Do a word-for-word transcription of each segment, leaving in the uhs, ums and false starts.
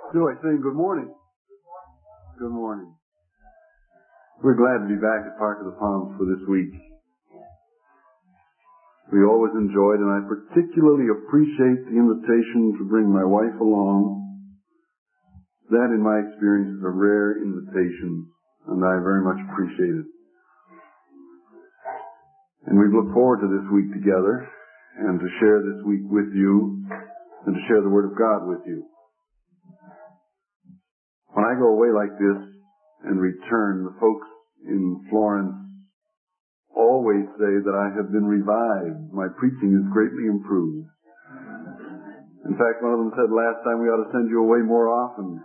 Do I say good morning? Good morning. We're glad to be back at Park of the Palms for this week. We always enjoyed, and I particularly appreciate the invitation to bring my wife along. That, in my experience, is a rare invitation, and I very much appreciate it. And we look forward to this week together, and to share this week with you, and to share the Word of God with you. When I go away like this and return, the folks in Florence always say that I have been revived. My preaching is greatly improved. In fact, one of them said last time we ought to send you away more often.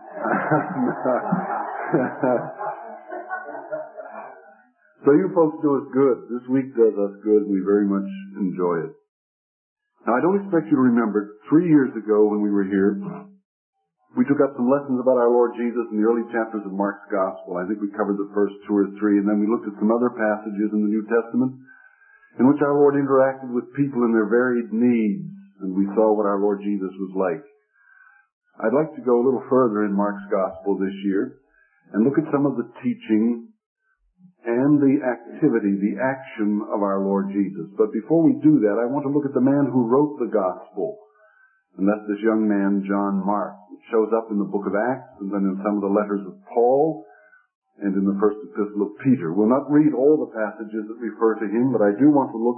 So you folks do us good. This week does us good. We very much enjoy it. Now, I don't expect you to remember, three years ago when we were here, we took up some lessons about our Lord Jesus in the early chapters of Mark's Gospel. I think we covered the first two or three, and then we looked at some other passages in the New Testament in which our Lord interacted with people in their varied needs, and we saw what our Lord Jesus was like. I'd like to go a little further in Mark's Gospel this year and look at some of the teaching and the activity, the action of our Lord Jesus. But before we do that, I want to look at the man who wrote the Gospel, and that's this young man, John Mark. It shows up in the book of Acts, and then in some of the letters of Paul, and in the first epistle of Peter. We'll not read all the passages that refer to him, but I do want to look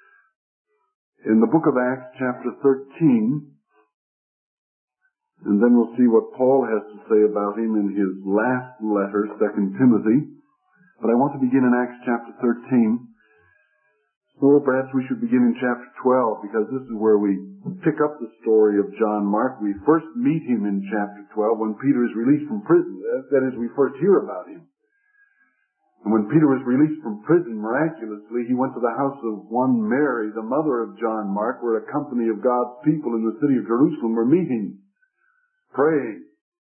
in the book of Acts, chapter thirteen, and then we'll see what Paul has to say about him in his last letter, Second Timothy. But I want to begin in Acts chapter thirteen. Or perhaps we should begin in chapter twelve, because this is where we pick up the story of John Mark. We first meet him in chapter twelve when Peter is released from prison. That is, we first hear about him. And when Peter was released from prison, miraculously, he went to the house of one Mary, the mother of John Mark, where a company of God's people in the city of Jerusalem were meeting, praying.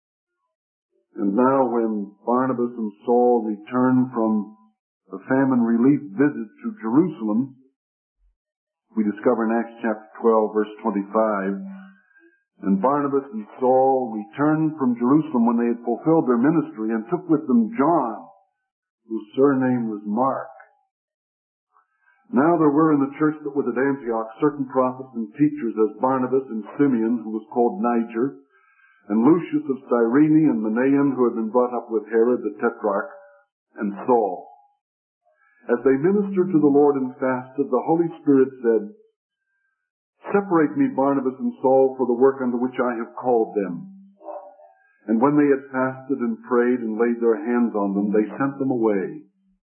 And now when Barnabas and Saul returned from a famine relief visit to Jerusalem, we discover in Acts chapter twelve, verse twenty-five, and Barnabas and Saul returned from Jerusalem when they had fulfilled their ministry and took with them John, whose surname was Mark. Now there were in the church that was at Antioch certain prophets and teachers, as Barnabas and Simeon, who was called Niger, and Lucius of Cyrene and Manaen, who had been brought up with Herod the Tetrarch, and Saul. As they ministered to the Lord and fasted, the Holy Spirit said, "Separate me Barnabas and Saul for the work unto which I have called them." And when they had fasted and prayed and laid their hands on them, they sent them away.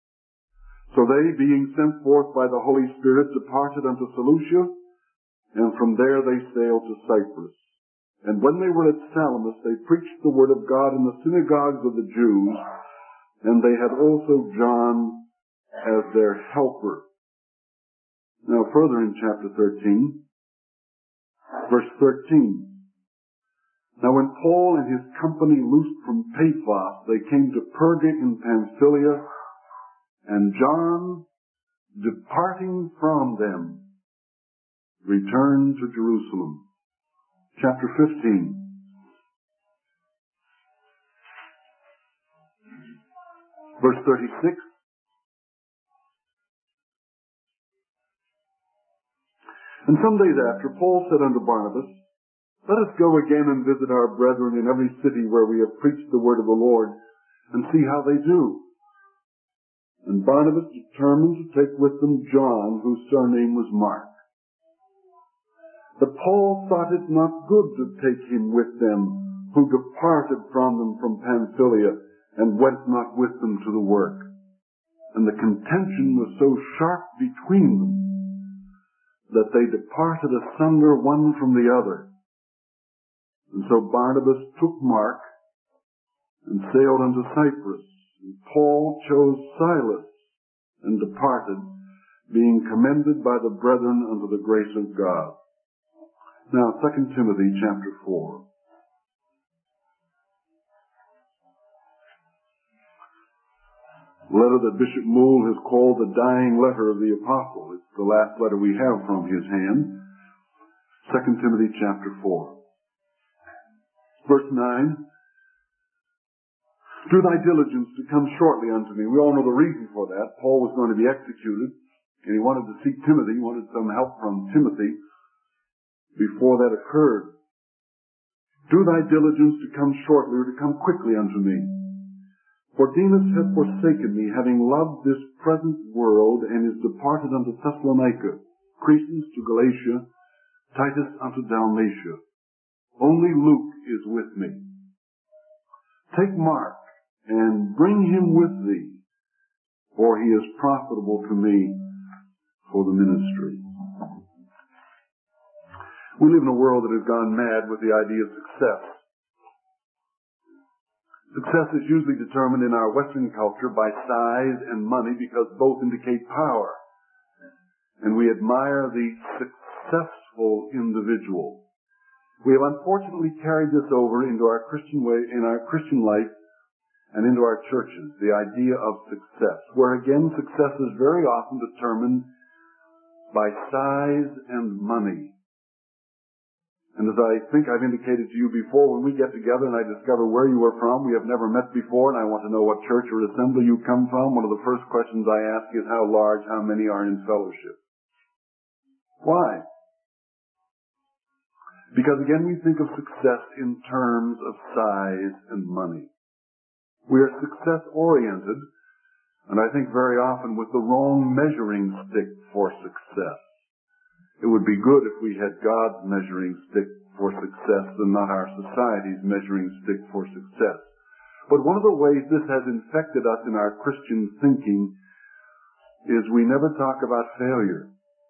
So they, being sent forth by the Holy Spirit, departed unto Seleucia, and from there they sailed to Cyprus. And when they were at Salamis, they preached the word of God in the synagogues of the Jews, and they had also John as their helper. Now further in chapter thirteen, verse thirteen. Now when Paul and his company loosed from Paphos, they came to Perga in Pamphylia, and John, departing from them, returned to Jerusalem. Chapter fifteen. Verse thirty-six. And some days after, Paul said unto Barnabas, "Let us go again and visit our brethren in every city where we have preached the word of the Lord, and see how they do." And Barnabas determined to take with them John, whose surname was Mark. But Paul thought it not good to take him with them, who departed from them from Pamphylia, and went not with them to the work. And the contention was so sharp between them, that they departed asunder one from the other. And so Barnabas took Mark and sailed unto Cyprus. And Paul chose Silas and departed, being commended by the brethren unto the grace of God. Now, Second Timothy chapter four. The letter that Bishop Moule has called the dying letter of the apostle. It's the last letter we have from his hand. Second Timothy chapter four. Verse nine. Do thy diligence to come shortly unto me. We all know the reason for that. Paul was going to be executed, and he wanted to see Timothy. He wanted some help from Timothy before that occurred. Do thy diligence to come shortly, or to come quickly unto me. For Demas hath forsaken me, having loved this present world, and is departed unto Thessalonica, Crescens to Galatia, Titus unto Dalmatia. Only Luke is with me. Take Mark, and bring him with thee, for he is profitable to me for the ministry. We live in a world that has gone mad with the idea of success. Success is usually determined in our Western culture by size and money, because both indicate power. And we admire the successful individual. We have unfortunately carried this over into our Christian way, in our Christian life, and into our churches, the idea of success, where again success is very often determined by size and money. And as I think I've indicated to you before, when we get together and I discover where you are from, we have never met before, and I want to know what church or assembly you come from, one of the first questions I ask is how large, how many are in fellowship. Why? Because again we think of success in terms of size and money. We are success-oriented, and I think very often with the wrong measuring stick for success. It would be good if we had God's measuring stick for success and not our society's measuring stick for success. But one of the ways this has infected us in our Christian thinking is we never talk about failure.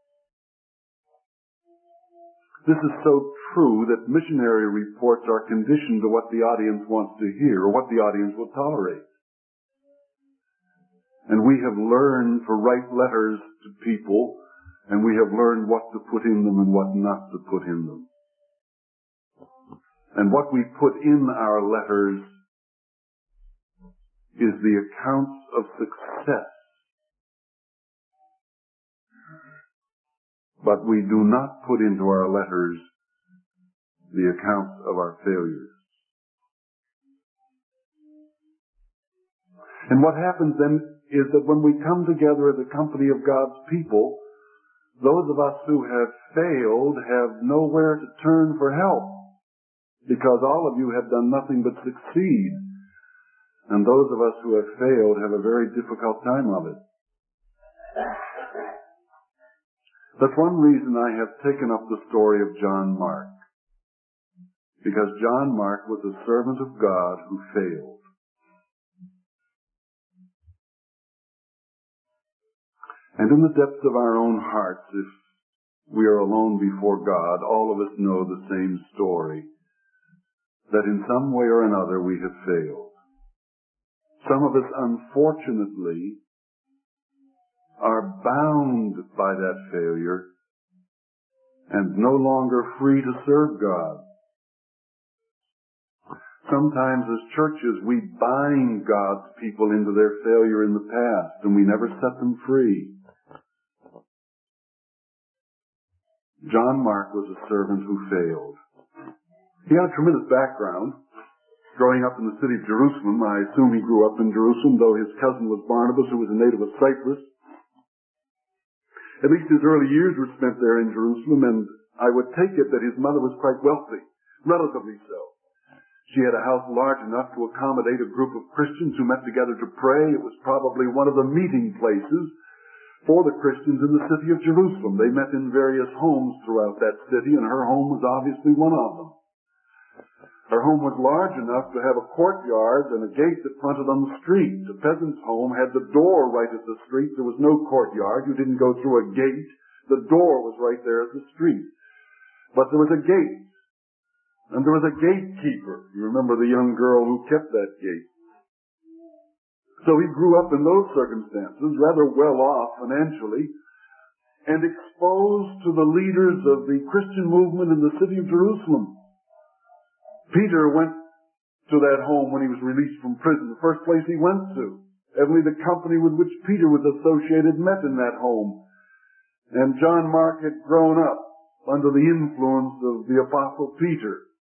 This is so true that missionary reports are conditioned to what the audience wants to hear or what the audience will tolerate. And we have learned to write letters to people, and we have learned what to put in them and what not to put in them. And what we put in our letters is the accounts of success. But we do not put into our letters the accounts of our failures. And what happens then is that when we come together as a company of God's people, those of us who have failed have nowhere to turn for help, because all of you have done nothing but succeed. And those of us who have failed have a very difficult time of it. That's one reason I have taken up the story of John Mark. Because John Mark was a servant of God who failed. And in the depths of our own hearts, if we are alone before God, all of us know the same story. That in some way or another we have failed. Some of us, unfortunately, are bound by that failure and no longer free to serve God. Sometimes as churches we bind God's people into their failure in the past and we never set them free. John Mark was a servant who failed. He had a tremendous background. Growing up in the city of Jerusalem, I assume he grew up in Jerusalem, though his cousin was Barnabas, who was a native of Cyprus. At least his early years were spent there in Jerusalem, and I would take it that his mother was quite wealthy, relatively so. She had a house large enough to accommodate a group of Christians who met together to pray. It was probably one of the meeting places for the Christians in the city of Jerusalem. They met in various homes throughout that city, and her home was obviously one of them. Her home was large enough to have a courtyard and a gate that fronted on the street. The peasant's home had the door right at the street. There was no courtyard. You didn't go through a gate. The door was right there at the street. But there was a gate. And there was a gatekeeper. You remember the young girl who kept that gate. So he grew up in those circumstances, rather well off financially, and exposed to the leaders of the Christian movement in the city of Jerusalem. Peter went to that home when he was released from prison, the first place he went to. Evidently the company with which Peter was associated met in that home. And John Mark had grown up under the influence of the Apostle Peter.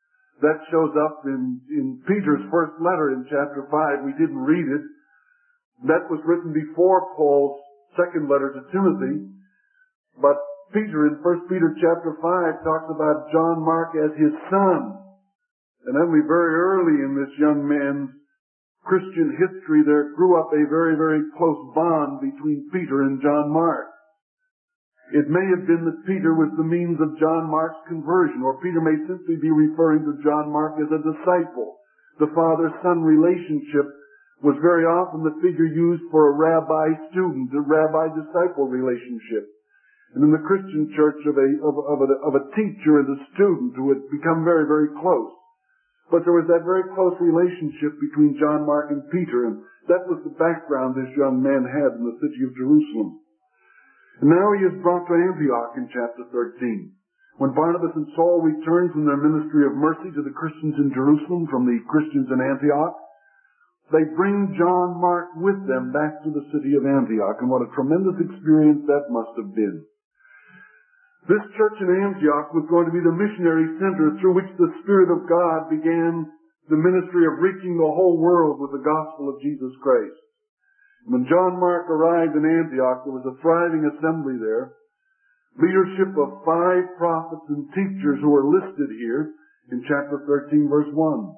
That shows up in, in Peter's first letter in chapter five. We didn't read it. That was written before Paul's second letter to Timothy. But Peter in First Peter chapter five talks about John Mark as his son. And then we very early in this young man's Christian history there grew up a very, very close bond between Peter and John Mark. It may have been that Peter was the means of John Mark's conversion, or Peter may simply be referring to John Mark as a disciple. The father-son relationship was very often the figure used for a rabbi-student, a rabbi-disciple relationship. And in the Christian church of a, of, of, a, of a teacher and a student who had become very, very close. But there was that very close relationship between John Mark and Peter, and that was the background this young man had in the city of Jerusalem. And now he is brought to Antioch in chapter thirteen. When Barnabas and Saul returned from their ministry of mercy to the Christians in Jerusalem from the Christians in Antioch, they bring John Mark with them back to the city of Antioch, and what a tremendous experience that must have been. This church in Antioch was going to be the missionary center through which the Spirit of God began the ministry of reaching the whole world with the gospel of Jesus Christ. When John Mark arrived in Antioch, there was a thriving assembly there, leadership of five prophets and teachers who are listed here in chapter thirteen, verse one.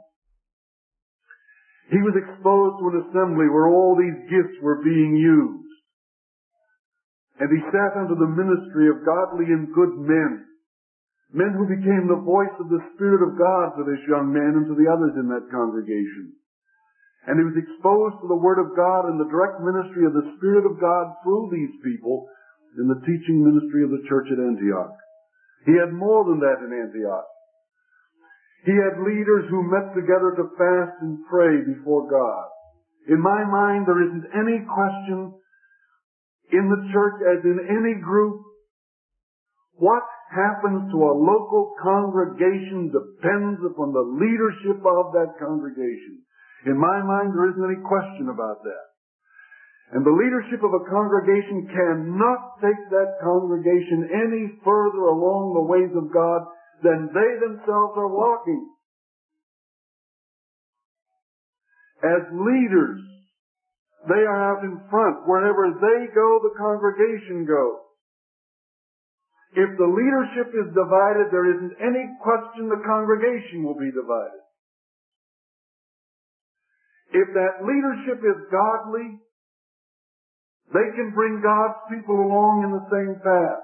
He was exposed to an assembly where all these gifts were being used. And he sat under the ministry of godly and good men, men who became the voice of the Spirit of God to this young man and to the others in that congregation. And he was exposed to the Word of God and the direct ministry of the Spirit of God through these people in the teaching ministry of the church at Antioch. He had more than that in Antioch. He had leaders who met together to fast and pray before God. In my mind, there isn't any question in the church, as in any group, what happens to a local congregation depends upon the leadership of that congregation. In my mind, there isn't any question about that. And the leadership of a congregation cannot take that congregation any further along the ways of God than they themselves are walking. As leaders, they are out in front. Wherever they go, the congregation goes. If the leadership is divided, there isn't any question the congregation will be divided. If that leadership is godly, they can bring God's people along in the same path.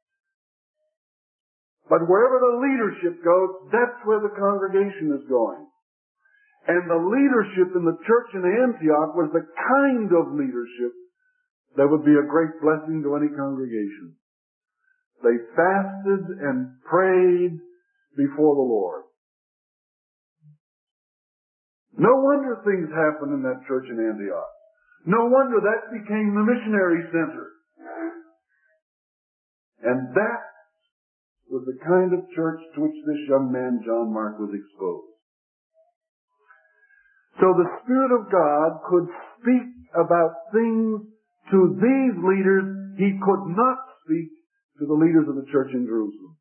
But wherever the leadership goes, that's where the congregation is going. And the leadership in the church in Antioch was the kind of leadership that would be a great blessing to any congregation. They fasted and prayed before the Lord. No wonder things happened in that church in Antioch. No wonder that became the missionary center. And that was the kind of church to which this young man, John Mark, was exposed. So the Spirit of God could speak about things to these leaders He could not speak to the leaders of the church in Jerusalem.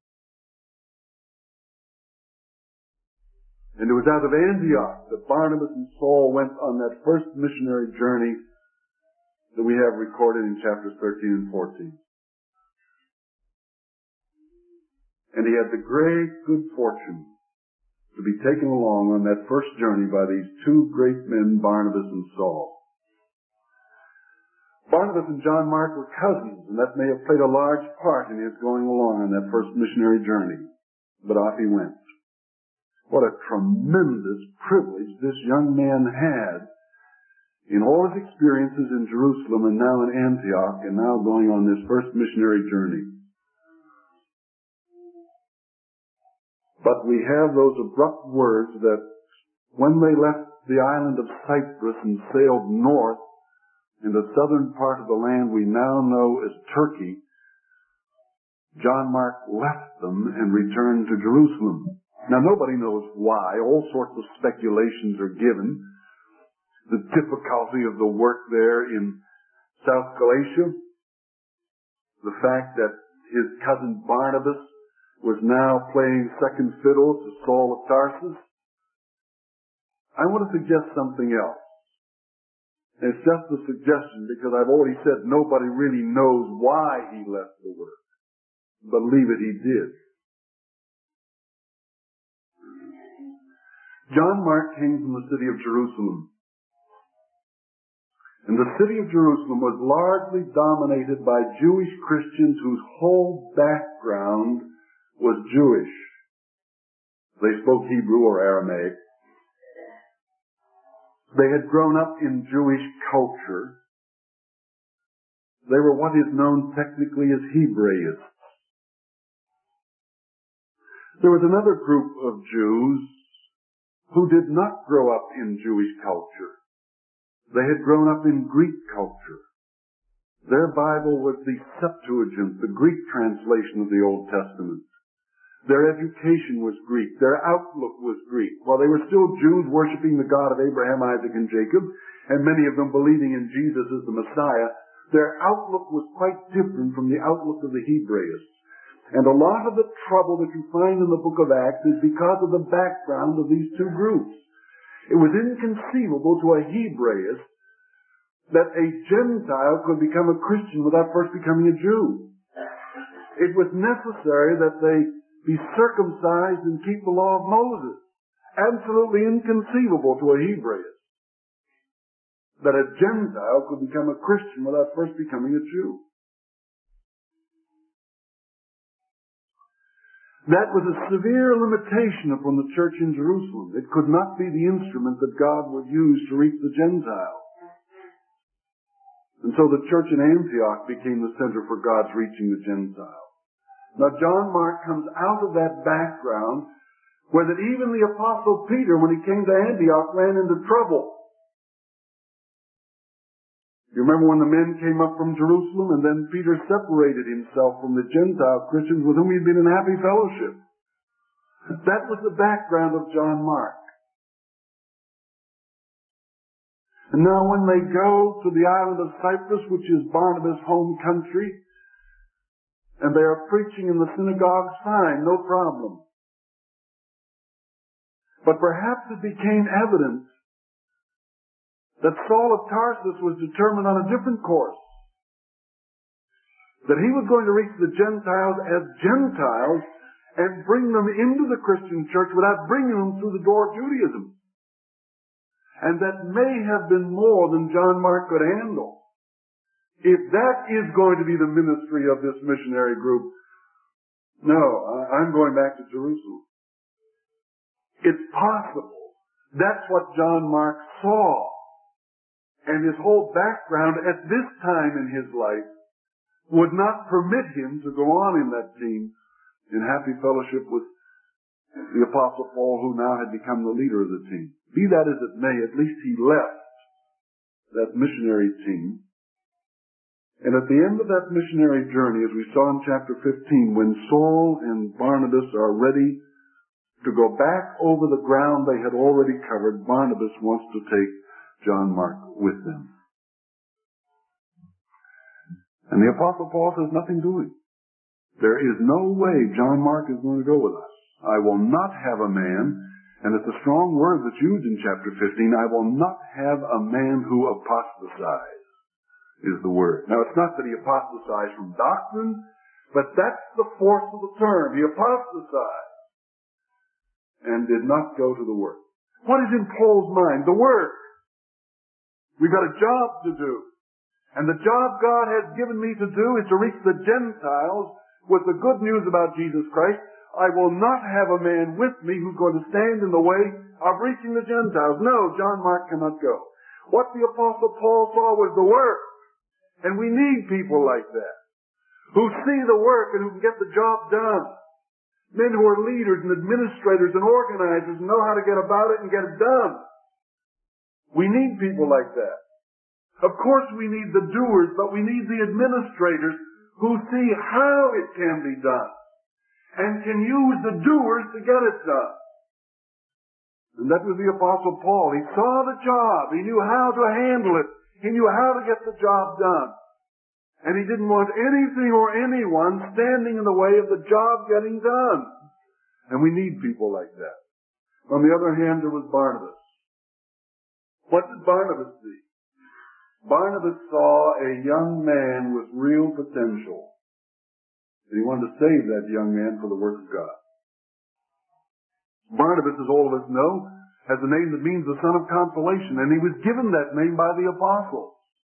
And it was out of Antioch that Barnabas and Saul went on that first missionary journey that we have recorded in chapters thirteen and fourteen. And he had the great good fortune to be taken along on that first journey by these two great men, Barnabas and Saul. Barnabas and John Mark were cousins, and that may have played a large part in his going along on that first missionary journey. But off he went. What a tremendous privilege this young man had in all his experiences in Jerusalem and now in Antioch and now going on this first missionary journey. But we have those abrupt words that when they left the island of Cyprus and sailed north in the southern part of the land we now know as Turkey, John Mark left them and returned to Jerusalem. Now, nobody knows why. All sorts of speculations are given. The difficulty of the work there in South Galatia, the fact that his cousin Barnabas was now playing second fiddle to Saul of Tarsus, I want to suggest something else. It's just a suggestion because I've already said nobody really knows why he left the work. Believe it, he did. John Mark came from the city of Jerusalem. And the city of Jerusalem was largely dominated by Jewish Christians whose whole background was Jewish. They spoke Hebrew or Aramaic. They had grown up in Jewish culture. They were what is known technically as Hebraists. There was another group of Jews who did not grow up in Jewish culture. They had grown up in Greek culture. Their Bible was the Septuagint, the Greek translation of the Old Testament. Their education was Greek. Their outlook was Greek. While they were still Jews worshiping the God of Abraham, Isaac, and Jacob, and many of them believing in Jesus as the Messiah, their outlook was quite different from the outlook of the Hebraists. And a lot of the trouble that you find in the book of Acts is because of the background of these two groups. It was inconceivable to a Hebraist that a Gentile could become a Christian without first becoming a Jew. It was necessary that they be circumcised and keep the law of Moses. Absolutely inconceivable to a Hebraist that a Gentile could become a Christian without first becoming a Jew. That was a severe limitation upon the church in Jerusalem. It could not be the instrument that God would use to reach the Gentiles. And so the church in Antioch became the center for God's reaching the Gentiles. Now John Mark comes out of that background where that even the Apostle Peter, when he came to Antioch, ran into trouble. You remember when the men came up from Jerusalem and then Peter separated himself from the Gentile Christians with whom he'd been in happy fellowship. That was the background of John Mark. And now when they go to the island of Cyprus, which is Barnabas' home country, and they are preaching in the synagogues, fine, no problem. But perhaps it became evident that Saul of Tarsus was determined on a different course. That he was going to reach the Gentiles as Gentiles and bring them into the Christian church without bringing them through the door of Judaism. And that may have been more than John Mark could handle. If that is going to be the ministry of this missionary group, no, I'm going back to Jerusalem. It's possible. That's what John Mark saw. And his whole background at this time in his life would not permit him to go on in that team in happy fellowship with the Apostle Paul, who now had become the leader of the team. Be that as it may, at least he left that missionary team. And at the end of that missionary journey, as we saw in chapter fifteen, when Saul and Barnabas are ready to go back over the ground they had already covered, Barnabas wants to take John Mark with them. And the Apostle Paul says, nothing doing. There is no way John Mark is going to go with us. I will not have a man, and it's a strong word that's used in chapter fifteen, I will not have a man who apostatizes. Is the word. Now, it's not that he apostatized from doctrine, but that's the force of the term. He apostatized and did not go to the work. What is in Paul's mind? The work. We've got a job to do. And the job God has given me to do is to reach the Gentiles with the good news about Jesus Christ. I will not have a man with me who's going to stand in the way of reaching the Gentiles. No, John Mark cannot go. What the Apostle Paul saw was the work. And we need people like that, who see the work and who can get the job done. Men who are leaders and administrators and organizers and know how to get about it and get it done. We need people like that. Of course we need the doers, but we need the administrators who see how it can be done and can use the doers to get it done. And that was the Apostle Paul. He saw the job. He knew how to handle it. He knew how to get the job done. And he didn't want anything or anyone standing in the way of the job getting done. And we need people like that. On the other hand, there was Barnabas. What did Barnabas see? Barnabas saw a young man with real potential. And he wanted to save that young man for the work of God. Barnabas, as all of us know, has a name that means the son of consolation, and he was given that name by the apostles.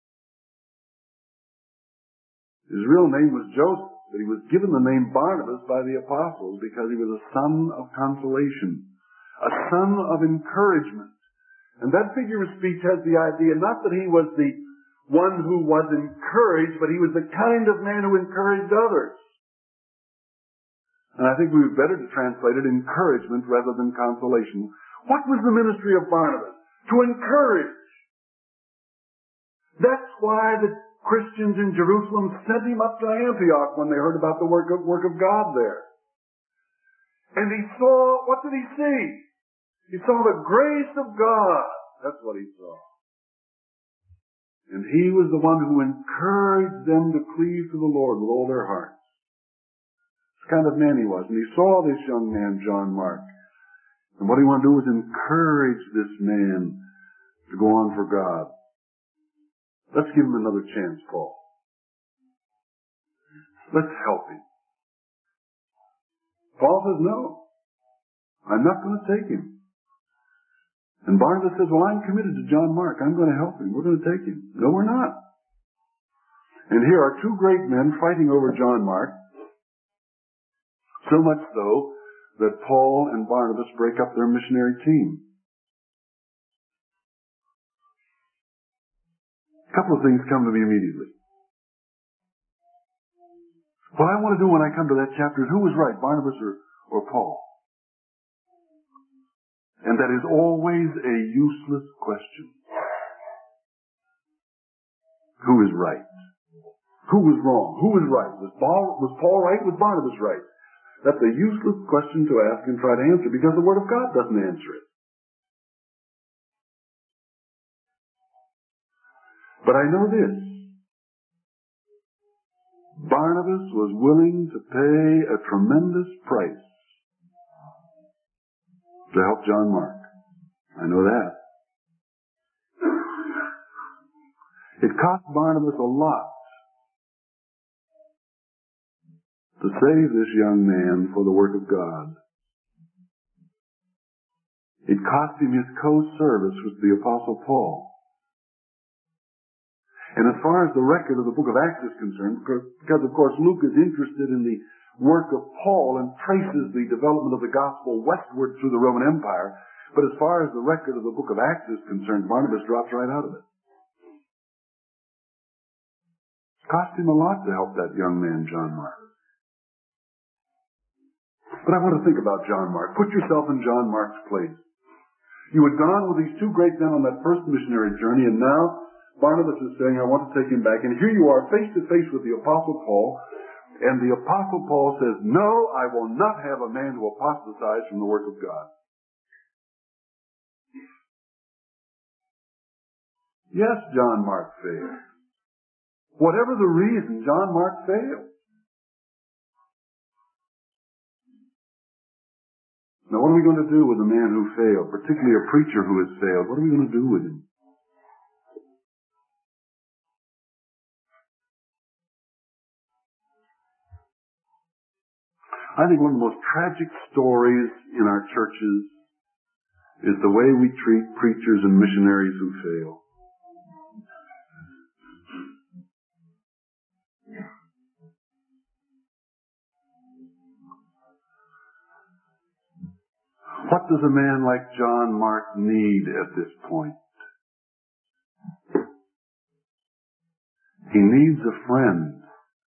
His real name was Joseph, but he was given the name Barnabas by the apostles because he was a son of consolation, a son of encouragement. And that figure of speech has the idea not that he was the one who was encouraged, but he was the kind of man who encouraged others. And I think we would better to translate it encouragement rather than consolation. What was the ministry of Barnabas? To encourage. That's why the Christians in Jerusalem sent him up to Antioch when they heard about the work of, work of God there. And he saw, what did he see? He saw the grace of God. That's what he saw. And he was the one who encouraged them to cleave to the Lord with all their hearts. This kind of man he was. And he saw this young man, John Mark. And what he wanted to do was encourage this man to go on for God. Let's give him another chance, Paul. Let's help him. Paul says, no, I'm not going to take him. And Barnabas says, well, I'm committed to John Mark. I'm going to help him. We're going to take him. No, we're not. And here are two great men fighting over John Mark. So much so that Paul and Barnabas break up their missionary team. A couple of things come to me immediately. What I want to do when I come to that chapter is who was right, Barnabas or, or Paul? And that is always a useless question. Who is right? Who was wrong? Who was right? Was Paul, was Paul right? Was Barnabas right? That's a useless question to ask and try to answer because the Word of God doesn't answer it. But I know this. Barnabas was willing to pay a tremendous price to help John Mark. I know that. It cost Barnabas a lot to save this young man for the work of God. It cost him his co-service with the Apostle Paul. And as far as the record of the book of Acts is concerned, because of course Luke is interested in the work of Paul and traces the development of the gospel westward through the Roman Empire, but as far as the record of the book of Acts is concerned, Barnabas drops right out of it. It cost him a lot to help that young man, John Mark. But I want to think about John Mark. Put yourself in John Mark's place. You had gone with these two great men on that first missionary journey, and now Barnabas is saying, I want to take him back. And here you are, face to face with the Apostle Paul, and the Apostle Paul says, no, I will not have a man who apostatizes from the work of God. Yes, John Mark failed. Whatever the reason, John Mark failed. Now, what are we going to do with a man who failed, particularly a preacher who has failed? What are we going to do with him? I think one of the most tragic stories in our churches is the way we treat preachers and missionaries who fail. What does a man like John Mark need at this point? He needs a friend.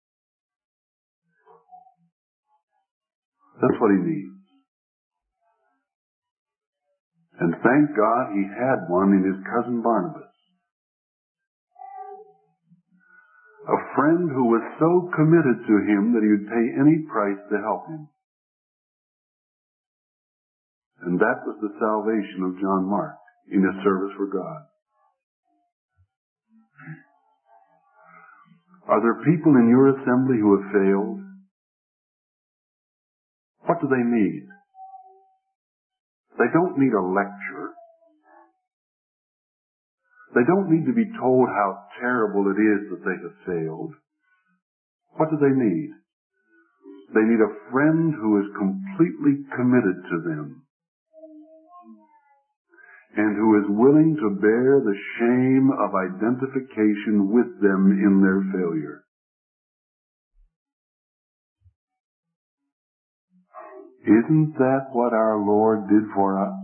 That's what he needs. And thank God he had one in his cousin Barnabas. A friend who was so committed to him that he would pay any price to help him. And that was the salvation of John Mark in his service for God. Are there people in your assembly who have failed? What do they need? They don't need a lecture. They don't need to be told how terrible it is that they have failed. What do they need? They need a friend who is completely committed to them and who is willing to bear the shame of identification with them in their failure. Isn't that what our Lord did for us?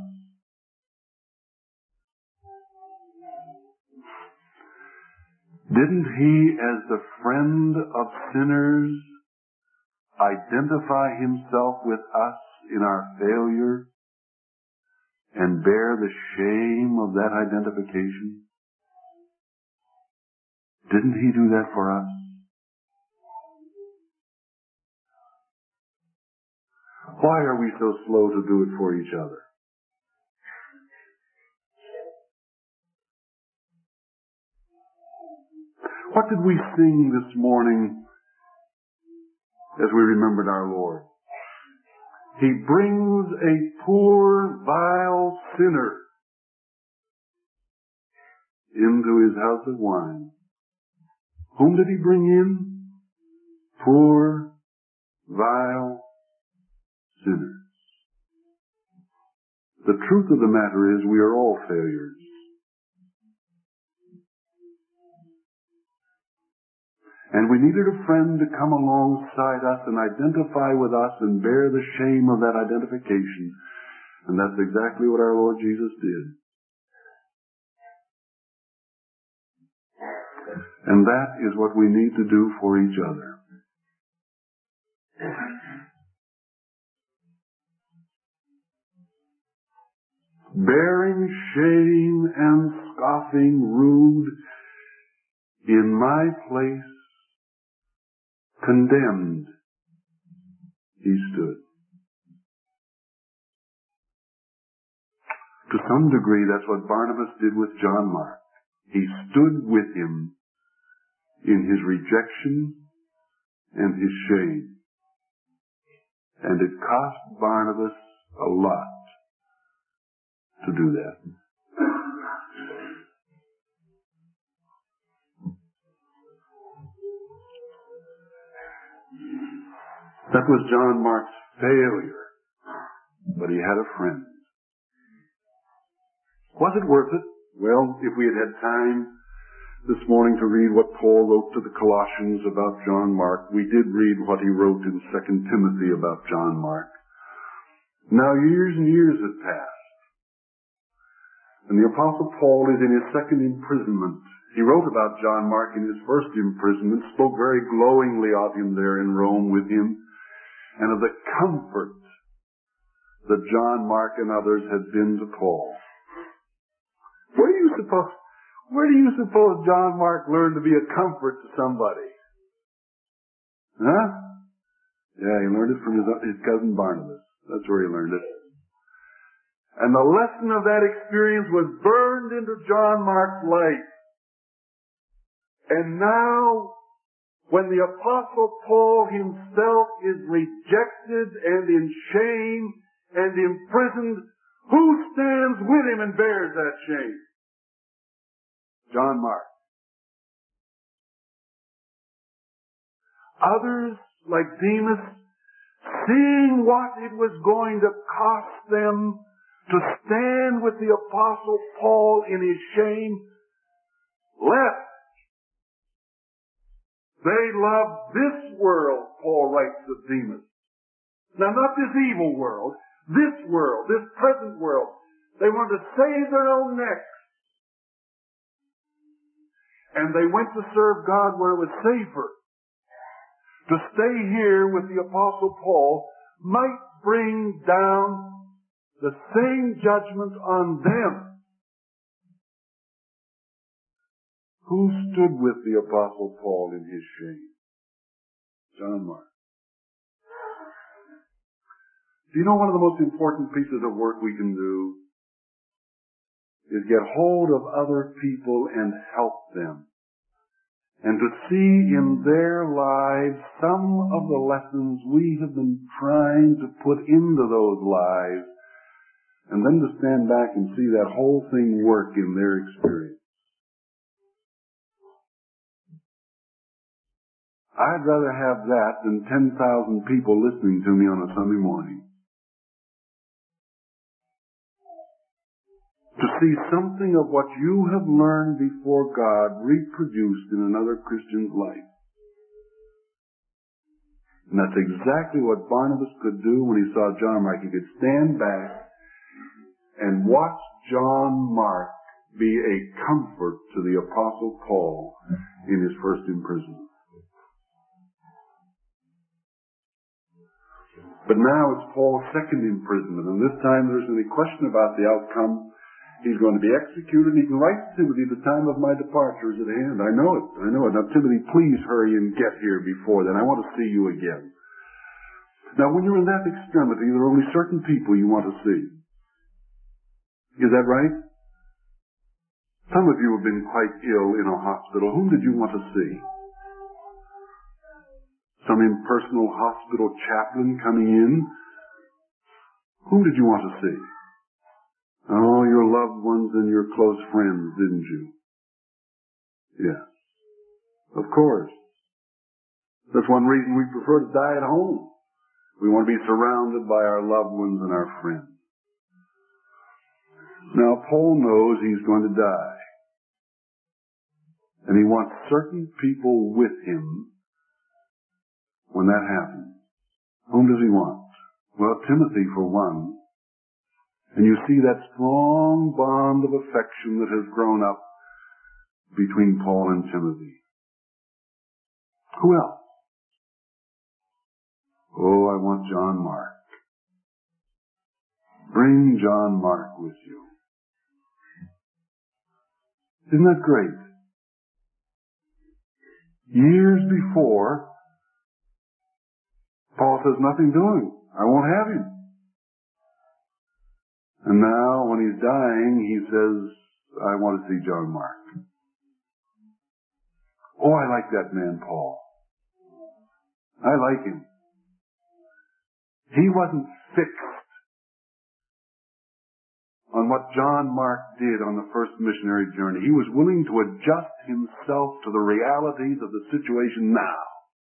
Didn't He, as the friend of sinners, identify Himself with us in our failure and bear the shame of that identification? Didn't He do that for us? Why are we so slow to do it for each other? What did we sing this morning as we remembered our Lord? He brings a poor, vile sinner into His house of wine. Whom did He bring in? Poor, vile sinners. The truth of the matter is we are all failures. And we needed a friend to come alongside us and identify with us and bear the shame of that identification. And that's exactly what our Lord Jesus did. And that is what we need to do for each other. Bearing shame and scoffing rude, in my place, condemned, He stood. To some degree, that's what Barnabas did with John Mark. He stood with him in his rejection and his shame. And it cost Barnabas a lot to do that. That was John Mark's failure, but he had a friend. Was it worth it? Well, if we had had time this morning to read what Paul wrote to the Colossians about John Mark, we did read what he wrote in Second Timothy about John Mark. Now years and years had passed, and the Apostle Paul is in his second imprisonment. He wrote about John Mark in his first imprisonment, spoke very glowingly of him there in Rome with him, and of the comfort that John Mark and others had been to Paul. Where do you suppose, where do you suppose John Mark learned to be a comfort to somebody? Huh? Yeah, he learned it from his, his cousin Barnabas. That's where he learned it. And the lesson of that experience was burned into John Mark's life. And now, when the Apostle Paul himself is rejected and in shame and imprisoned, who stands with him and bears that shame? John Mark. Others, like Demas, seeing what it was going to cost them to stand with the Apostle Paul in his shame, left. They loved this world, Paul writes to Demas. Now, not this evil world, this world, this present world. They wanted to save their own necks. And they went to serve God where it was safer. To stay here with the Apostle Paul might bring down the same judgment on them. Who stood with the Apostle Paul in his shame? John Mark. Do you know one of the most important pieces of work we can do is get hold of other people and help them, and to see in their lives some of the lessons we have been trying to put into those lives, and then to stand back and see that whole thing work in their experience. I'd rather have that than ten thousand people listening to me on a Sunday morning. To see something of what you have learned before God reproduced in another Christian's life. And that's exactly what Barnabas could do when he saw John Mark. He could stand back and watch John Mark be a comfort to the Apostle Paul in his first imprisonment. But now it's Paul's second imprisonment, and this time there isn't any question about the outcome. He's going to be executed, and he can write to Timothy, the time of my departure is at hand. I know it, I know it. Now, Timothy, please hurry and get here before then. I want to see you again. Now, when you're in that extremity, there are only certain people you want to see. Is that right? Some of you have been quite ill in a hospital. Whom did you want to see? Some impersonal hospital chaplain coming in? Whom did you want to see? Oh, your loved ones and your close friends, didn't you? Yes. Of course. That's one reason we prefer to die at home. We want to be surrounded by our loved ones and our friends. Now, Paul knows he's going to die. And he wants certain people with him when that happens. Whom does he want? Well, Timothy for one. And you see that strong bond of affection that has grown up between Paul and Timothy. Who else? Oh, I want John Mark. Bring John Mark with you. Isn't that great? Years before, Paul says, nothing doing. I won't have him. And now, when he's dying, he says, I want to see John Mark. Oh, I like that man, Paul. I like him. He wasn't fixed on what John Mark did on the first missionary journey. He was willing to adjust himself to the realities of the situation now.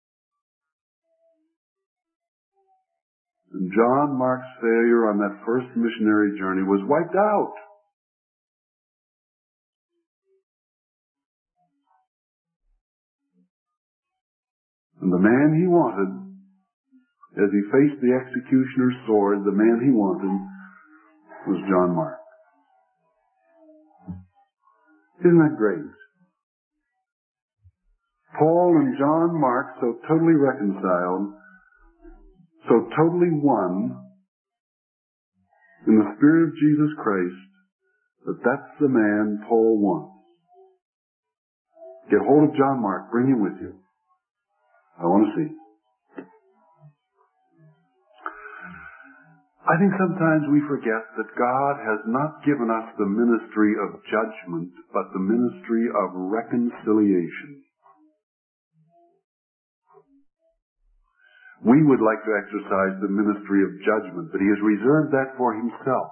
And John Mark's failure on that first missionary journey was wiped out. And the man he wanted, as he faced the executioner's sword, the man he wanted was John Mark. Isn't that great? Paul and John Mark so totally reconciled, so totally one in the Spirit of Jesus Christ, that that's the man Paul wants. Get hold of John Mark. Bring him with you. I want to see. I think sometimes we forget that God has not given us the ministry of judgment, but the ministry of reconciliation. We would like to exercise the ministry of judgment, but he has reserved that for himself.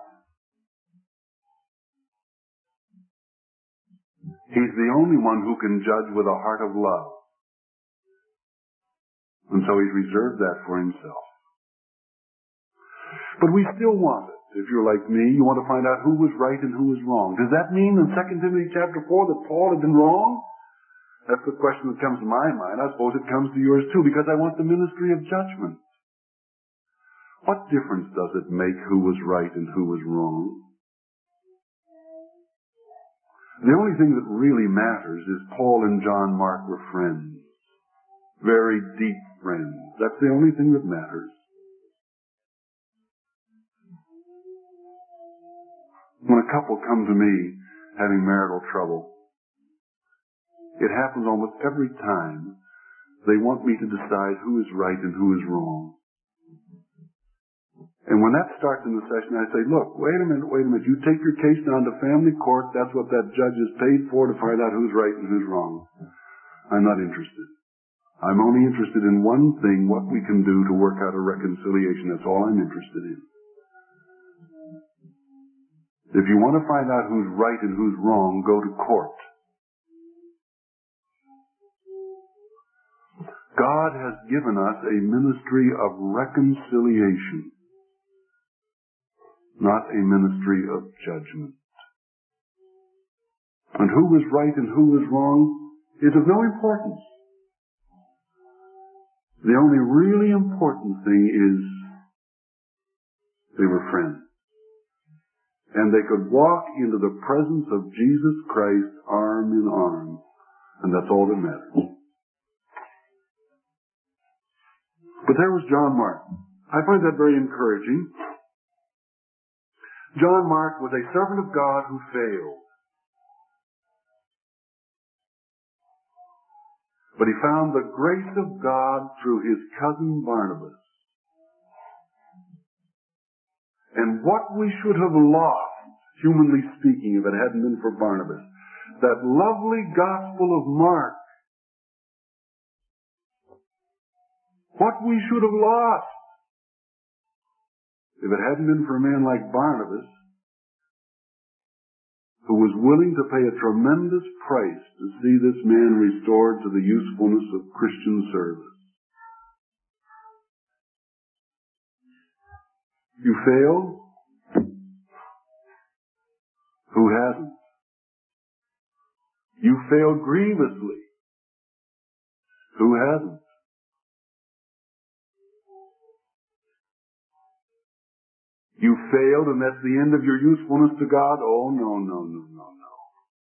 He's the only one who can judge with a heart of love. And so he's reserved that for himself. But we still want it. If you're like me, you want to find out who was right and who was wrong. Does that mean in Second Timothy chapter four that Paul had been wrong? That's the question that comes to my mind. I suppose it comes to yours too, because I want the ministry of judgment. What difference does it make who was right and who was wrong? The only thing that really matters is Paul and John Mark were friends. Very deep friends. That's the only thing that matters. When a couple come to me having marital trouble, it happens almost every time they want me to decide who is right and who is wrong. And when that starts in the session, I say, look, wait a minute, wait a minute. You take your case down to family court. That's what that judge is paid for, to find out who's right and who's wrong. I'm not interested. I'm only interested in one thing, what we can do to work out a reconciliation. That's all I'm interested in. If you want to find out who's right and who's wrong, go to court. God has given us a ministry of reconciliation, not a ministry of judgment. And who was right and who was wrong is of no importance. The only really important thing is they were friends. And they could walk into the presence of Jesus Christ arm in arm. And that's all that matters. But there was John Mark. I find that very encouraging. John Mark was a servant of God who failed. But he found the grace of God through his cousin Barnabas. And what we should have lost, humanly speaking, if it hadn't been for Barnabas, that lovely gospel of Mark, what we should have lost, if it hadn't been for a man like Barnabas, who was willing to pay a tremendous price to see this man restored to the usefulness of Christian service. You failed? Who hasn't? You failed grievously. Who hasn't? You failed and that's the end of your usefulness to God? Oh, no, no, no, no, no.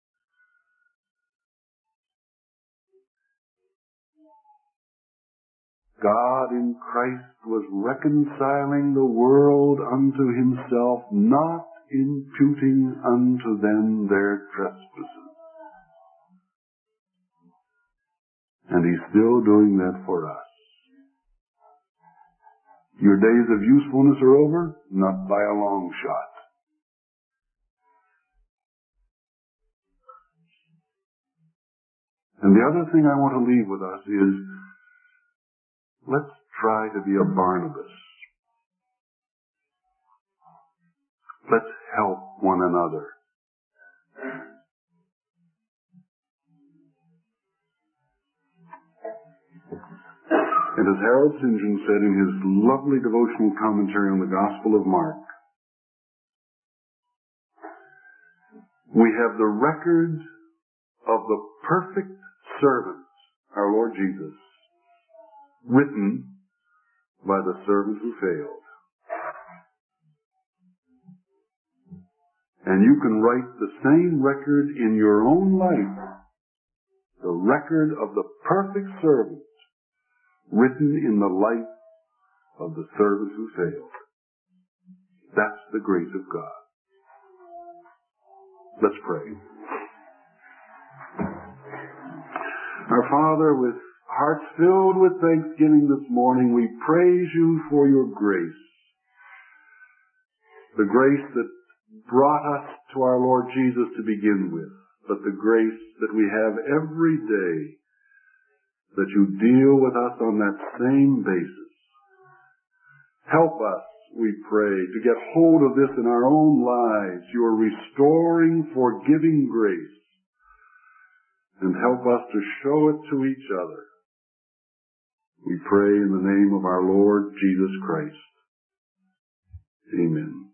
God in Christ was reconciling the world unto himself, not imputing unto them their trespasses. And he's still doing that for us. Your days of usefulness are over? Not by a long shot. And the other thing I want to leave with us is, let's try to be a Barnabas. Let's help one another. And as Harold St. John said in his lovely devotional commentary on the Gospel of Mark, we have the record of the perfect servant, our Lord Jesus, written by the servant who failed. And you can write the same record in your own life, the record of the perfect servant, written in the life of the servant who failed. That's the grace of God. Let's pray. Our Father, with hearts filled with thanksgiving this morning, we praise you for your grace. The grace that brought us to our Lord Jesus to begin with, but the grace that we have every day, that you deal with us on that same basis. Help us, we pray, to get hold of this in our own lives, your restoring, forgiving grace, and help us to show it to each other. We pray in the name of our Lord Jesus Christ. Amen.